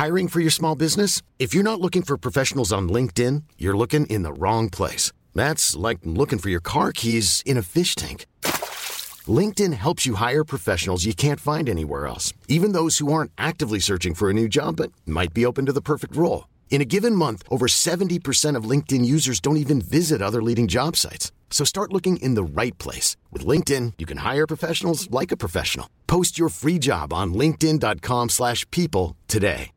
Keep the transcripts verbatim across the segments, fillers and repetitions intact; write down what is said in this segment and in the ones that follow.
Hiring for your small business? If you're not looking for professionals on LinkedIn, you're looking in the wrong place. That's like looking for your car keys in a fish tank. LinkedIn helps you hire professionals you can't find anywhere else, even those who aren't actively searching for a new job but might be open to the perfect role. In a given month, over seventy percent of LinkedIn users don't even visit other leading job sites. So start looking in the right place. With LinkedIn, you can hire professionals like a professional. Post your free job on linkedin dot com slash people today.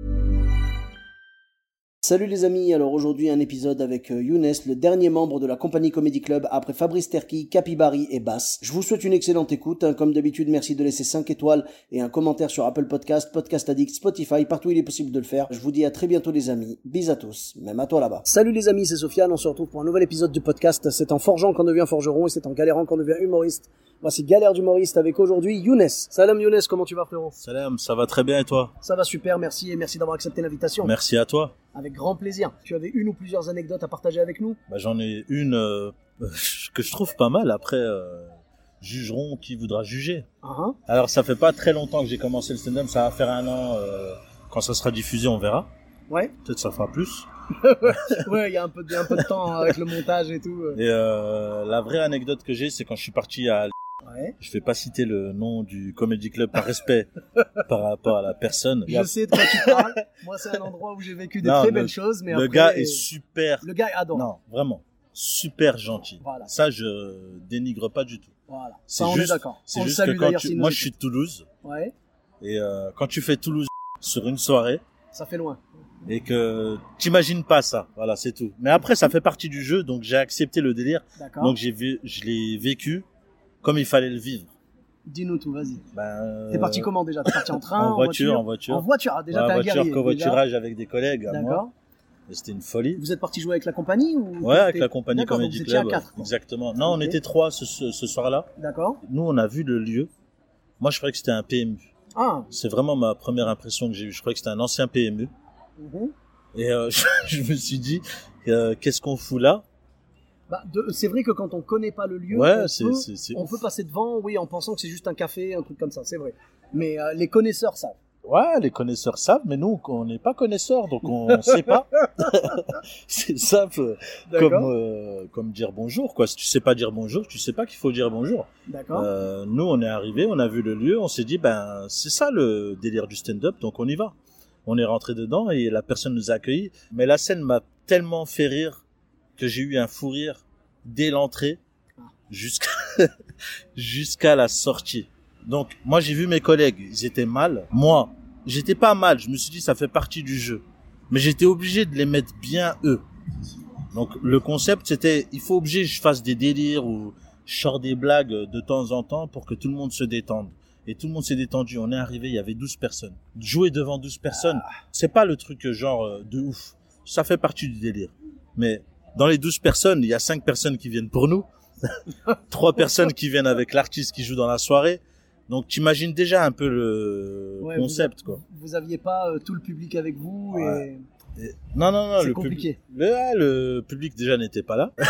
Salut les amis, alors aujourd'hui un épisode avec euh, Younes, le dernier membre de la compagnie Comedy Club après Fabrice Terki, Capibari et Bass. Je vous souhaite une excellente écoute, hein. Comme d'habitude merci de laisser cinq étoiles et un commentaire sur Apple Podcast, Podcast Addict, Spotify, partout où il est possible de le faire. Je vous dis à très bientôt les amis, bis à tous, même à toi là-bas. Salut les amis, c'est Sofiane, on se retrouve pour un nouvel épisode du podcast. C'est en forgeant qu'on devient forgeron et c'est en galérant qu'on devient humoriste. Voici Galère d'humoriste avec aujourd'hui Younes. Salam Younes, comment tu vas frérot? Salam, ça va très bien et toi? Ça va super, merci et merci d'avoir accepté l'invitation. Merci à toi. Avec grand plaisir. Tu avais une ou plusieurs anecdotes à partager avec nous? Bah, j'en ai une euh, que je trouve pas mal. Après, euh, jugeront qui voudra juger. Uh-huh. Alors, ça fait pas très longtemps que j'ai commencé le stand-up. Ça va faire un an. Euh, quand ça sera diffusé, on verra. Ouais. Peut-être ça fera plus. Ouais, il y a un peu, de, un peu de temps avec le montage et tout. Et euh, la vraie anecdote que j'ai, c'est quand je suis parti à... Ouais. Je vais pas citer le nom du Comedy Club par respect par rapport à la personne. Je sais de quoi tu parles. Moi, c'est un endroit où j'ai vécu des non, très le, belles choses. Mais le après, gars est super. Le gars est adorable. Non, vraiment. Super gentil. Voilà. Ça, je dénigre pas du tout. Voilà. C'est ça, on juste, est d'accord. C'est on juste salue, que quand tu, moi, je suis de Toulouse. Ouais. Et euh, quand tu fais Toulouse sur une soirée. Ça fait loin. Et que t'imagines pas ça. Voilà, c'est tout. Mais après, ça fait partie du jeu, donc j'ai accepté le délire. D'accord. Donc j'ai vu, je l'ai vécu comme il fallait le vivre. Dis-nous tout, vas-y. Ben, euh... T'es parti comment déjà? T'es parti en train, en, en voiture, voiture en voiture. En voiture, ah, déjà ouais, t'es un voiture, guerrier. covoiturage avec des collègues à D'accord. moi. Et c'était une folie. Vous êtes parti jouer avec la compagnie ou? Ouais, avec la compagnie D'accord, Comedy donc Club. Vous étiez à quatre. Exactement. Non, okay. On était trois ce, ce, ce soir-là. D'accord. Nous, on a vu le lieu. Moi, je croyais que c'était un P M U. Ah. C'est vraiment ma première impression que j'ai eue. Je croyais que c'était un ancien P M U. Mm-hmm. Et euh, je, je me suis dit, euh, qu'est-ce qu'on fout là? Bah, de, c'est vrai que quand on connaît pas le lieu, ouais, on, c'est, peut, c'est, c'est on peut passer devant, oui, en pensant que c'est juste un café, un truc comme ça, c'est vrai. Mais euh, les connaisseurs savent. Ouais, les connaisseurs savent, mais nous, on n'est pas connaisseurs, donc on sait pas. C'est simple, comme euh, comme dire bonjour, quoi. Si tu sais pas dire bonjour, tu sais pas qu'il faut dire bonjour. D'accord. Euh, nous, on est arrivé, on a vu le lieu, on s'est dit, ben, c'est ça le délire du stand-up, donc on y va. On est rentré dedans et la personne nous a accueillis. Mais la scène m'a tellement fait rire que j'ai eu un fou rire dès l'entrée jusqu'à jusqu'à la sortie. Donc moi j'ai vu mes collègues, ils étaient mal. Moi, j'étais pas mal. Je me suis dit ça fait partie du jeu. Mais j'étais obligé de les mettre bien eux. Donc le concept c'était il faut obligé que je fasse des délires ou je sors des blagues de temps en temps pour que tout le monde se détende. Et tout le monde s'est détendu. On est arrivé, il y avait douze personnes. Jouer devant douze personnes, c'est pas le truc genre de ouf. Ça fait partie du délire. Mais dans les douze personnes, il y a cinq personnes qui viennent pour nous. trois personnes qui viennent avec l'artiste qui joue dans la soirée. Donc t'imagines déjà un peu le ouais, concept, vous, quoi. Vous aviez pas euh, tout le public avec vous ouais. et... et... Non, non, non. C'est le compliqué. Pub... Le, le public déjà n'était pas là.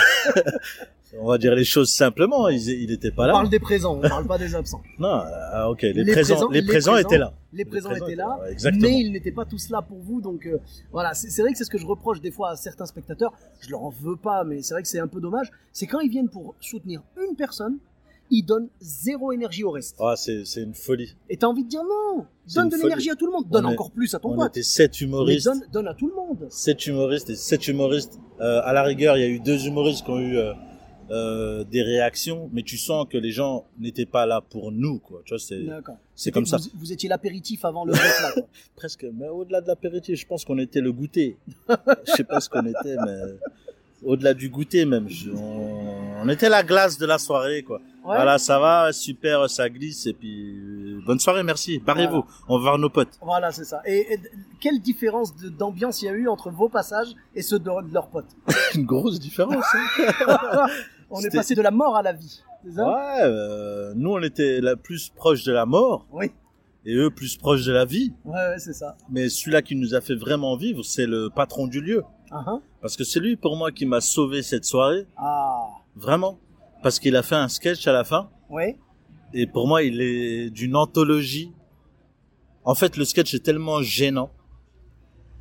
On va dire les choses simplement, il, il était pas là. On parle des présents, on parle pas des absents. Non, ah, ok, les, les présents, présents, les, les présents présents étaient là. Les présents, les présents étaient là, là mais ils n'étaient pas tous là pour vous, donc euh, voilà. C'est, c'est vrai que c'est ce que je reproche des fois à certains spectateurs. Je leur en veux pas, mais c'est vrai que c'est un peu dommage. C'est quand ils viennent pour soutenir une personne, ils donnent zéro énergie au reste. Ah, c'est, c'est une folie. Et t'as envie de dire non, donne de folie. l'énergie à tout le monde, donne on encore est, plus à ton on pote. On était sept humoristes. Mais donne, donne à tout le monde. Sept humoristes et sept humoristes. Euh, à la rigueur, il y a eu deux humoristes qui ont eu euh, euh, des réactions, mais tu sens que les gens n'étaient pas là pour nous, quoi. Tu vois, c'est, D'accord. c'est comme vous, ça. Vous étiez l'apéritif avant le vote là, quoi. Presque, mais au-delà de l'apéritif, je pense qu'on était le goûter. Je sais pas ce qu'on était, mais au-delà du goûter même, je, on, on était la glace de la soirée, quoi. Ouais. Voilà, ça va, super, ça glisse, et puis bonne soirée, merci. Barrez-vous, voilà. On va voir nos potes. Voilà, c'est ça. Et, et quelle différence de, d'ambiance il y a eu entre vos passages et ceux de, de leurs potes? Une grosse différence. Hein. On C'était... est passé de la mort à la vie. C'est ça? Ouais, euh, nous on était la plus proche de la mort. Oui. Et eux plus proches de la vie. Ouais, ouais, c'est ça. Mais celui-là qui nous a fait vraiment vivre, c'est le patron du lieu. Uh-huh. Parce que c'est lui pour moi qui m'a sauvé cette soirée. Ah. Vraiment. Parce qu'il a fait un sketch à la fin. Oui. Et pour moi, il est d'une anthologie. En fait, le sketch est tellement gênant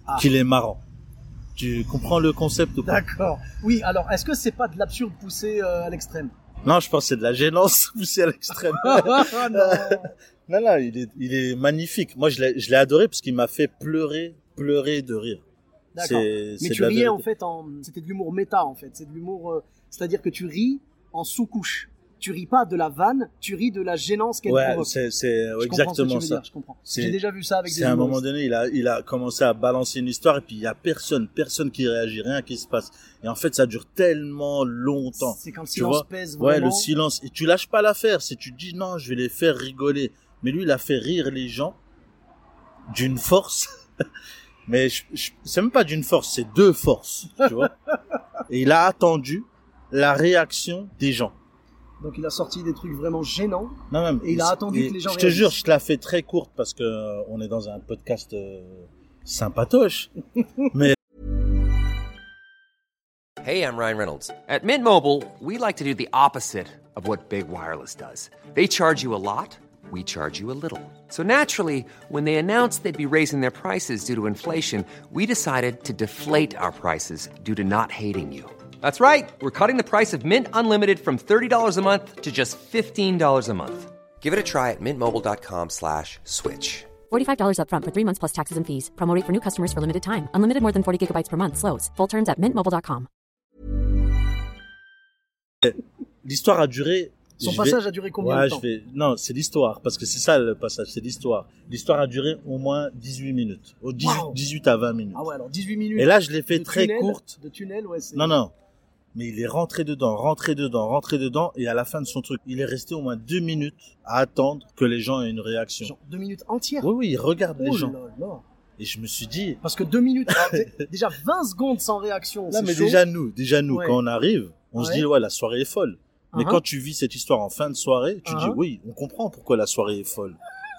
ah. qu'il est marrant. Tu comprends le concept ou pas? D'accord. Oui, alors, est-ce que c'est pas de l'absurde poussé euh, à l'extrême? Non, je pense que c'est de la gênance poussée à l'extrême. non. non, non, il est, il est magnifique. Moi, je l'ai, je l'ai adoré parce qu'il m'a fait pleurer, pleurer de rire. D'accord. C'est, Mais c'est tu riais en fait en, c'était de l'humour méta en fait. C'est de l'humour, euh, c'est-à-dire que tu ris en sous-couche. Tu ris pas de la vanne, tu ris de la gênance qu'elle ouais, provoque. c'est, c'est ouais, exactement ça. Dire, je comprends. C'est, J'ai déjà vu ça avec des. C'est à un moment donné, il a, il a commencé à balancer une histoire et puis il y a personne, personne qui réagit, rien qui se passe. Et en fait, ça dure tellement longtemps. C'est quand le silence pèse vraiment. Ouais, le silence. Et tu lâches pas l'affaire. Si tu te dis non, je vais les faire rigoler. Mais lui, il a fait rire les gens d'une force. Mais je, je, c'est même pas d'une force, c'est deux forces, tu vois. Et il a attendu la réaction des gens. Donc il a sorti des trucs vraiment gênants. Non, même, et il a attendu que les gens Je te réagissent. Jure, je te la fais très courte parce que euh, on est dans un podcast euh, sympatoche. Mais Hey, I'm Ryan Reynolds. At Mint Mobile, we like to do the opposite of what Big Wireless does. They charge you a lot, we charge you a little. So naturally, when they announced they'd be raising their prices due to inflation, we decided to deflate our prices due to not hating you. That's right. We're cutting the price of Mint Unlimited from thirty dollars a month to just fifteen dollars a month. Give it a try at mintmobile.com slash switch. forty-five dollars up front for three months plus taxes and fees. Promo rate for new customers for limited time. Unlimited more than forty gigabytes per month. Slows full terms at mint mobile dot com. L'histoire a duré... Son passage vais... a duré combien ouais, de temps? je vais... Non, c'est l'histoire, parce que c'est ça le passage, c'est l'histoire. L'histoire a duré au moins dix-huit minutes. Au dix-huit, wow. dix-huit à vingt minutes. Ah ouais, alors dix-huit minutes. Et là, je l'ai fait très tunnel, courte. De tunnel, ouais, c'est... Non, non. Mais il est rentré dedans, rentré dedans, rentré dedans, et à la fin de son truc, il est resté au moins deux minutes à attendre que les gens aient une réaction. Genre deux minutes entières? Oui, oui, il regarde oh les gens. Là là. Et je me suis dit... Parce que deux minutes, alors, déjà vingt secondes sans réaction, non, c'est mais chaud. déjà nous, déjà nous, ouais. quand on arrive, on ouais. se dit, ouais, la soirée est folle. Mais uh-huh. quand tu vis cette histoire en fin de soirée, tu uh-huh. dis, oui, on comprend pourquoi la soirée est folle.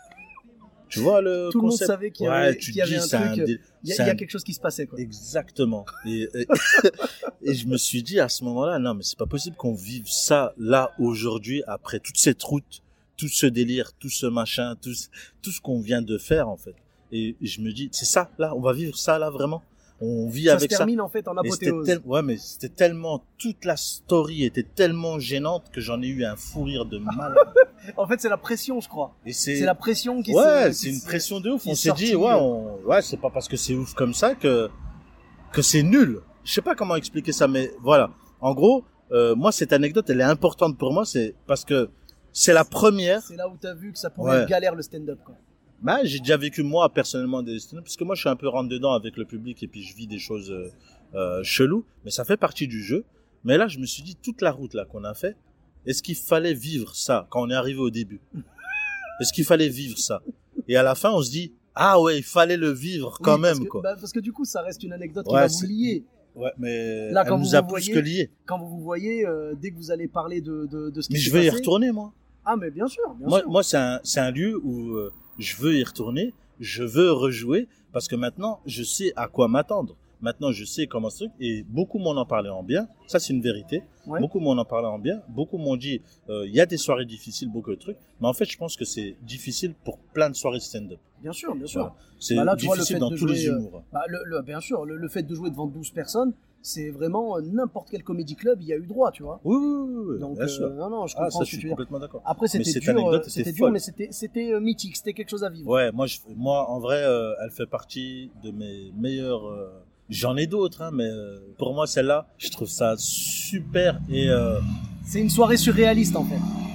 Tu vois le Tout concept? le monde savait qu'il y avait, ouais, qu'il y avait dis, un truc, il un... y, a, y a quelque chose qui se passait, quoi. Exactement. Et, et, et je me suis dit à ce moment-là, non, mais c'est pas possible qu'on vive ça là aujourd'hui après toute cette route, tout ce délire, tout ce machin, tout, tout ce qu'on vient de faire en fait. Et je me dis, c'est ça là, on va vivre ça là vraiment. On vit ça avec ça. Ça se termine en fait en apothéose. Tel... Ouais, mais c'était tellement, toute la story était tellement gênante que j'en ai eu un fou rire de malade. En fait, c'est la pression, je crois. Et c'est... c'est la pression qui ouais, s'est... c'est une pression de ouf. On s'est sortie, dit, ouais, on... ouais, c'est pas parce que c'est ouf comme ça que, que c'est nul. Je sais pas comment expliquer ça, mais voilà. En gros, euh, moi, cette anecdote, elle est importante pour moi, c'est parce que c'est la première. C'est là où t'as vu que ça pouvait ouais. être galère le stand-up, quoi. Bah, j'ai déjà vécu moi personnellement des stand-up parce que moi je suis un peu rentre dedans avec le public et puis je vis des choses euh, euh, cheloues, mais ça fait partie du jeu. Mais là, je me suis dit toute la route là qu'on a fait, est-ce qu'il fallait vivre ça quand on est arrivé au début? Est-ce qu'il fallait vivre ça? Et à la fin, on se dit ah ouais, il fallait le vivre quand oui, même parce que, quoi. Bah, parce que du coup, ça reste une anecdote ouais, qui va c'est... vous lier. Ouais, mais là, elle quand nous vous a vous plus voyez, que liés. Quand vous vous voyez, euh, dès que vous allez parler de de, de ce qui mais s'est je veux passé, y retourner moi. Ah mais bien sûr, bien moi, sûr. Moi, c'est un c'est un lieu où euh, je veux y retourner. Je veux rejouer parce que maintenant, je sais à quoi m'attendre. Maintenant, je sais comment ce truc et beaucoup m'en en parlaient en bien. Ça, c'est une vérité. Ouais. Beaucoup m'en en parlaient en bien. Beaucoup m'ont dit, il euh, y a des soirées difficiles, beaucoup de trucs. Mais en fait, je pense que c'est difficile pour plein de soirées stand-up. Bien sûr, bien sûr. Voilà. C'est bah là, difficile vois, dans tous jouer, les humours. Euh, bah, le, le, bien sûr, le, le fait de jouer devant douze personnes, c'est vraiment euh, n'importe quel comédie club, il y a eu droit, tu vois. Oui, oui, oui. Donc, bien euh, sûr. non, non, je ah, comprends ça, ce je suis que tu complètement d'accord. Après, c'était dur, anecdote, c'était, c'était dur, mais c'était, c'était euh, mythique, c'était quelque chose à vivre. Ouais, moi, je, moi en vrai, euh, elle fait partie de mes meilleures. Euh, j'en ai d'autres, hein, mais euh, pour moi, celle-là, je trouve ça super et. Euh, c'est une soirée surréaliste en fait.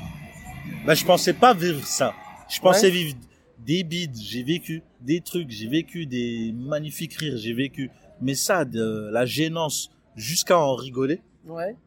Bah, je pensais pas vivre ça. Je pensais ouais. vivre des bides, j'ai vécu des trucs, j'ai vécu des magnifiques rires, j'ai vécu. Mais ça, de la gênance jusqu'à en rigoler. Ouais.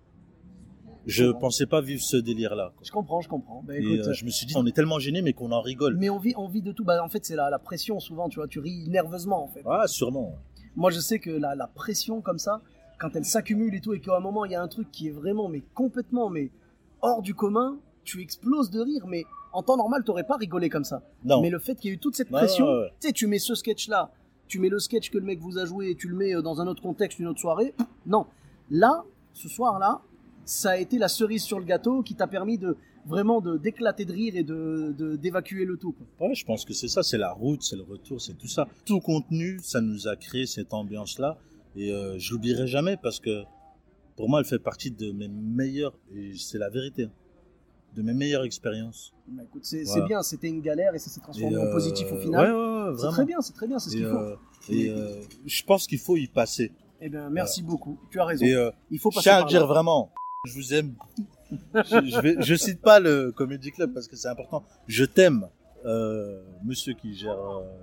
Je je pensais pas vivre ce délire-là. Quoi. Je comprends, je comprends. Bah, et écoute, euh, je me suis dit, on est tellement gêné, mais qu'on en rigole. Mais on vit, on vit de tout. Bah, en fait, c'est la, la pression souvent, tu vois. Tu ris nerveusement, en fait. Ah, sûrement. Moi, je sais que la, la pression comme ça, quand elle s'accumule et tout, et qu'à un moment, il y a un truc qui est vraiment, mais complètement, mais hors du commun, tu exploses de rire, mais en temps normal, t'aurais pas rigolé comme ça. Non. Mais le fait qu'il y ait eu toute cette pression, ouais, ouais. tu sais, tu mets ce sketch-là, tu mets le sketch que le mec vous a joué et tu le mets dans un autre contexte, une autre soirée. Non. Là, ce soir-là, ça a été la cerise sur le gâteau qui t'a permis de, vraiment de, d'éclater de rire et de, de, d'évacuer le tout, quoi. Ouais, je pense que c'est ça, c'est la route, c'est le retour, c'est tout ça. Tout contenu, ça nous a créé cette ambiance-là. Et euh, je l'oublierai jamais parce que pour moi, elle fait partie de mes meilleures, et c'est la vérité, hein, de mes meilleures expériences. Bah, écoute, c'est, voilà. c'est bien, c'était une galère et ça s'est transformé et en euh, positif au final. Ouais, ouais, ouais, c'est vraiment. très bien, c'est très bien, c'est ce et qu'il faut. Euh, et euh, je pense qu'il faut y passer. Eh bien, merci voilà. beaucoup, tu as raison. Et euh, il faut passer. Je tiens à le dire vraiment, je vous aime. je, je, vais, je cite pas le Comedy Club parce que c'est important. Je t'aime, euh, monsieur qui gère.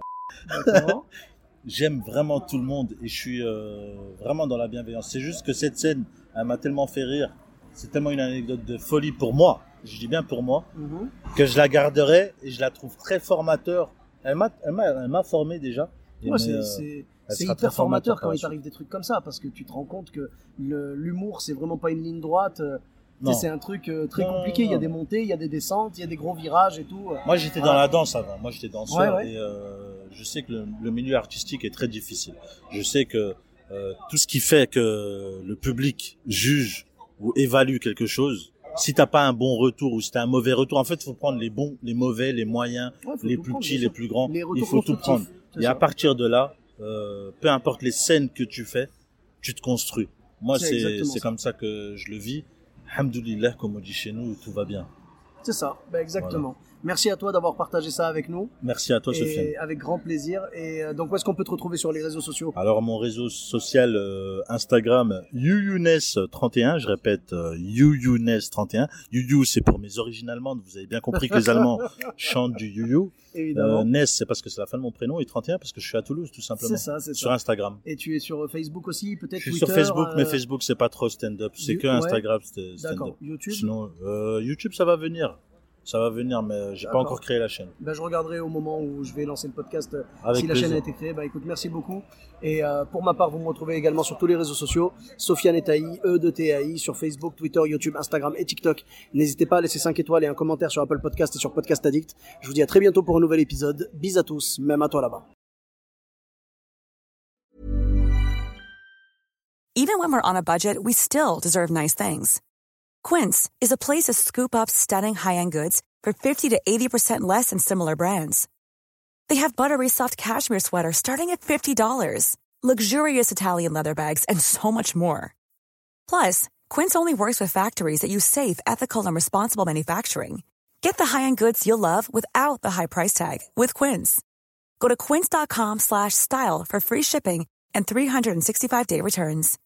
Euh... J'aime vraiment tout le monde et je suis euh, vraiment dans la bienveillance. C'est juste que cette scène, elle m'a tellement fait rire. C'est tellement une anecdote de folie pour moi. Je dis bien pour moi, mm-hmm. que je la garderai et je la trouve très formateur. Elle m'a, elle m'a, elle m'a formé déjà. Ouais, mais, c'est, euh, c'est, c'est hyper formateur quand il t'arrive des trucs comme ça parce que tu te rends compte que le, l'humour, c'est vraiment pas une ligne droite. C'est un truc euh, très non, compliqué. Non, non. Il y a des montées, il y a des descentes, il y a des gros virages et tout. Moi, j'étais voilà. dans la danse avant. Moi, j'étais danseur ouais, ouais. et euh, je sais que le, le milieu artistique est très difficile. Je sais que euh, tout ce qui fait que le public juge ou évalue quelque chose, si t'as pas un bon retour ou si t'as un mauvais retour, en fait, il faut prendre les bons, les mauvais, les moyens, ouais, les plus petits, les plus grands. Il faut tout prendre. Et ça. À partir de là, euh, peu importe les scènes que tu fais, tu te construis. Moi, c'est, c'est, c'est comme ça que je le vis. Alhamdoulilah, comme on dit chez nous, tout va bien. C'est ça, ben exactement. Voilà. Merci à toi d'avoir partagé ça avec nous. Merci à toi, Sofiane. Avec grand plaisir. Et donc, où est-ce qu'on peut te retrouver sur les réseaux sociaux ? Alors, mon réseau social euh, Instagram, youyounes trente et un. Je répète, euh, youyounes trente et un. Youyou, c'est pour mes origines allemandes. Vous avez bien compris que les Allemands chantent du youyou. Évidemment. Euh, Ness, c'est parce que c'est la fin de mon prénom, et trente et un parce que je suis à Toulouse, tout simplement. C'est ça, c'est sur ça. Instagram. Et tu es sur Facebook aussi, peut-être Je suis Twitter, sur Facebook, euh... mais Facebook, c'est pas trop stand-up. C'est you... que Instagram, ouais. stand-up. D'accord. YouTube. Sinon, euh, YouTube, ça va venir. Ça va venir, mais j'ai D'accord. pas encore créé la chaîne. Ben, je regarderai au moment où je vais lancer le podcast Avec si la plaisir. chaîne a été créée. Ben, écoute, merci beaucoup. Et euh, pour ma part, vous me retrouvez également sur tous les réseaux sociaux. Sofiane Etaï, E de T A I, sur Facebook, Twitter, YouTube, Instagram et TikTok. N'hésitez pas à laisser cinq étoiles et un commentaire sur Apple Podcast et sur Podcast Addict. Je vous dis à très bientôt pour un nouvel épisode. Bis à tous, même à toi là-bas. Even when we're on a budget, we still deserve nice things. Quince is a place to scoop up stunning high-end goods for fifty to eighty percent less than similar brands. They have buttery soft cashmere sweaters starting at fifty dollars, luxurious Italian leather bags, and so much more. Plus, Quince only works with factories that use safe, ethical, and responsible manufacturing. Get the high-end goods you'll love without the high price tag with Quince. Go to quince.com slash style for free shipping and three sixty-five day returns.